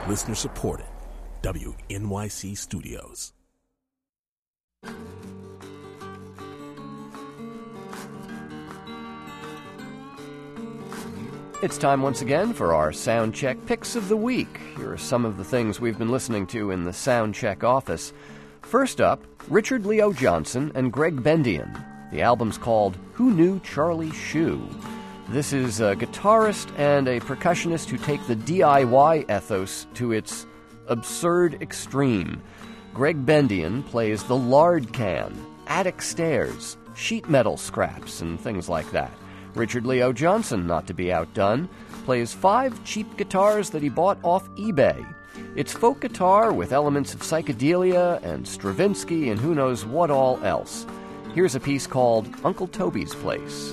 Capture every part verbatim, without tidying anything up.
Listener supported. W N Y C Studios. It's time once again for our Soundcheck Picks of the Week. Here are some of the things we've been listening to in the Soundcheck office. First up, Richard Leo Johnson and Greg Bendian. The album's called Who Knew Charlie Shoe? This is a guitarist and a percussionist who take the D I Y ethos to its absurd extreme. Greg Bendian plays the lard can, attic stairs, sheet metal scraps, and things like that. Richard Leo Johnson, not to be outdone, plays five cheap guitars that he bought off eBay. It's folk guitar with elements of psychedelia and Stravinsky and who knows what all else. Here's a piece called Uncle Toby's Place.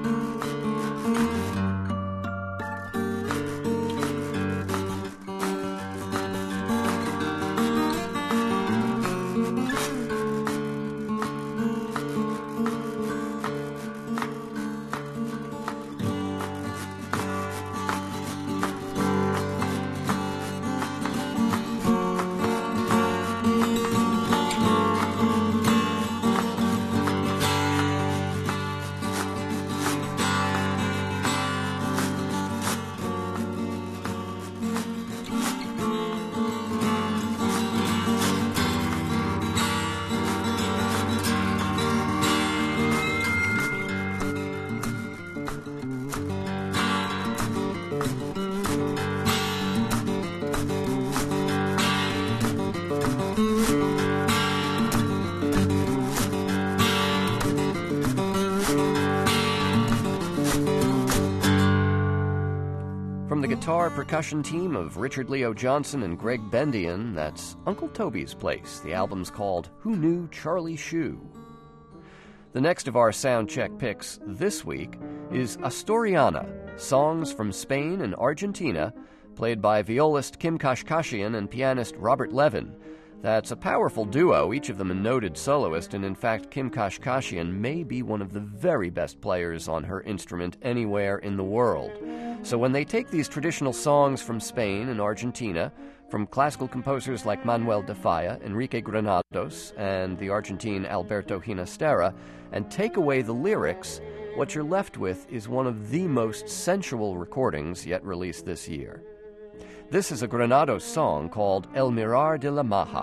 From the guitar percussion team of Richard Leo Johnson and Greg Bendian, that's Uncle Toby's Place. The album's called Who Knew Charlie Shoe? The next of our Soundcheck picks this week is Astoriana, songs from Spain and Argentina, played by violist Kim Kashkashian and pianist Robert Levin. That's a powerful duo, each of them a noted soloist, and in fact Kim Kashkashian may be one of the very best players on her instrument anywhere in the world. So when they take these traditional songs from Spain and Argentina, from classical composers like Manuel de Falla, Enrique Granados, and the Argentine Alberto Ginastera, and take away the lyrics, what you're left with is one of the most sensual recordings yet released this year. This is a Granados song called El Mirar de la Maja.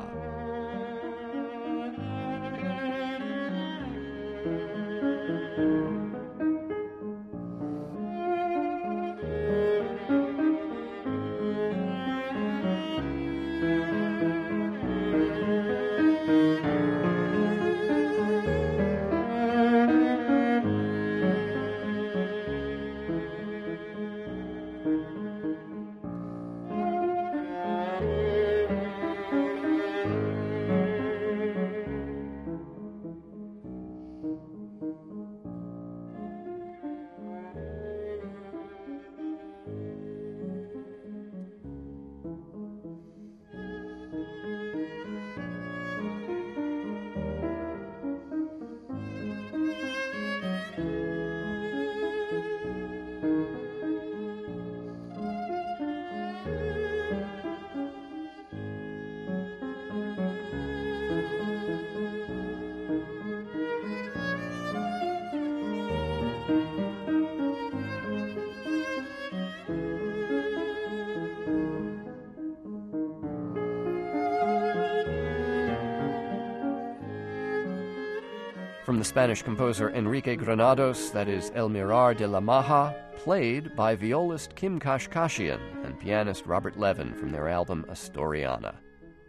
From the Spanish composer Enrique Granados, that is El Mirar de la Maja, played by violist Kim Kashkashian and pianist Robert Levin from their album Astoriana.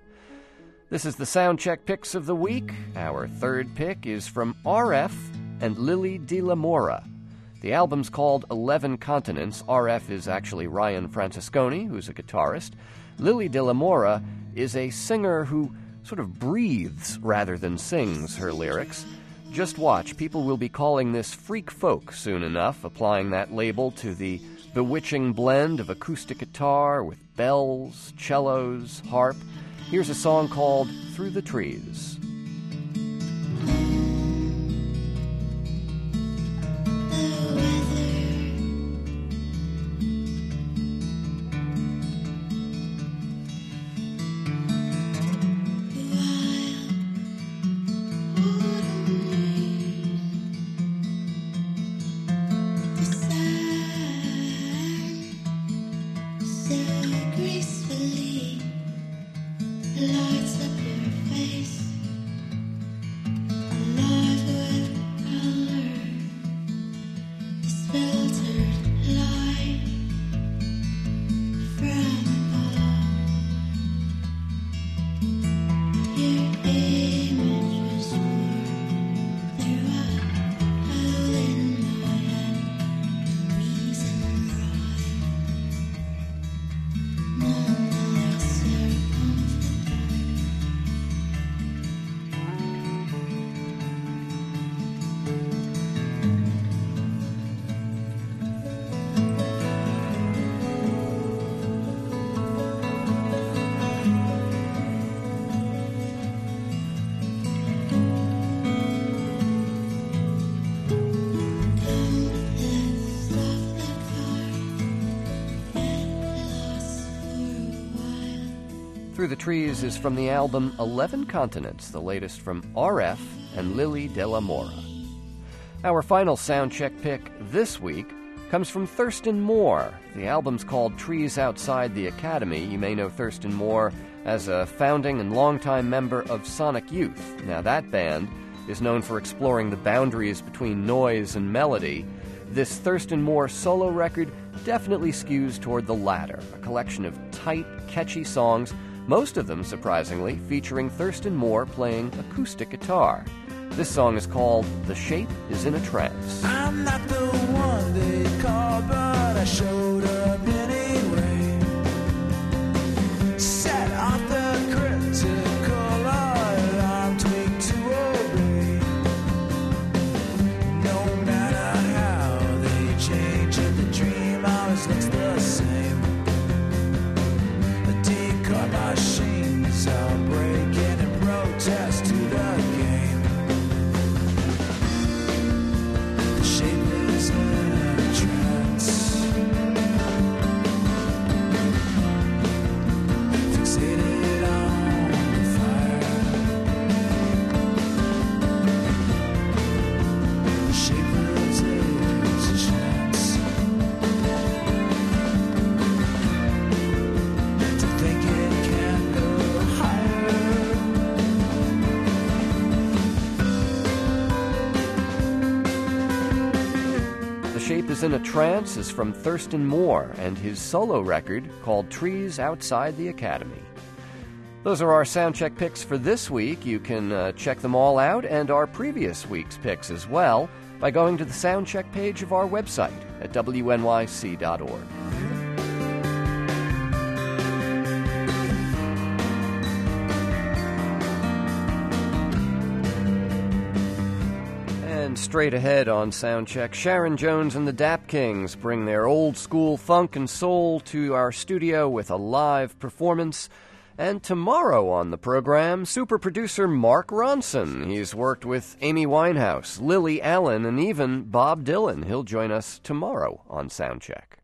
This is the Soundcheck Picks of the Week. Our third pick is from R F and Lily de la Mora. The album's called Eleven Continents. R F is actually Ryan Francesconi, who's a guitarist. Lily de la Mora is a singer who sort of breathes rather than sings her lyrics. Just watch, people will be calling this freak folk soon enough, applying that label to the bewitching blend of acoustic guitar with bells, cellos, harp. Here's a song called Through the Trees. Through the Trees is from the album Eleven Continents, the latest from R F and Lily de la Mora. Our final soundcheck pick this week comes from Thurston Moore. The album's called Trees Outside the Academy. You may know Thurston Moore as a founding and longtime member of Sonic Youth. Now, that band is known for exploring the boundaries between noise and melody. This Thurston Moore solo record definitely skews toward the latter, a collection of tight, catchy songs, most of them, surprisingly, featuring Thurston Moore playing acoustic guitar. This song is called The Shape is in a Trance. I'm not the one they call, but I showed up anyway. Set off the critical alarm, tweak to obey. No matter how they change it, the dream always looks the same. The decoy machines are breaking in protest to the game. The shape is in a trance. Fixated on the fire. The shape is a chance. To think it can go higher. The Shape is in a Trance is from Thurston Moore and his solo record called Trees Outside the Academy. Those are our soundcheck picks for this week. You can uh, check them all out and our previous week's picks as well by going to the soundcheck page of our website at W N Y C dot org. And straight ahead on Soundcheck, Sharon Jones and the Dap Kings bring their old-school funk and soul to our studio with a live performance. And tomorrow on the program, super producer Mark Ronson. He's worked with Amy Winehouse, Lily Allen, and even Bob Dylan. He'll join us tomorrow on Soundcheck.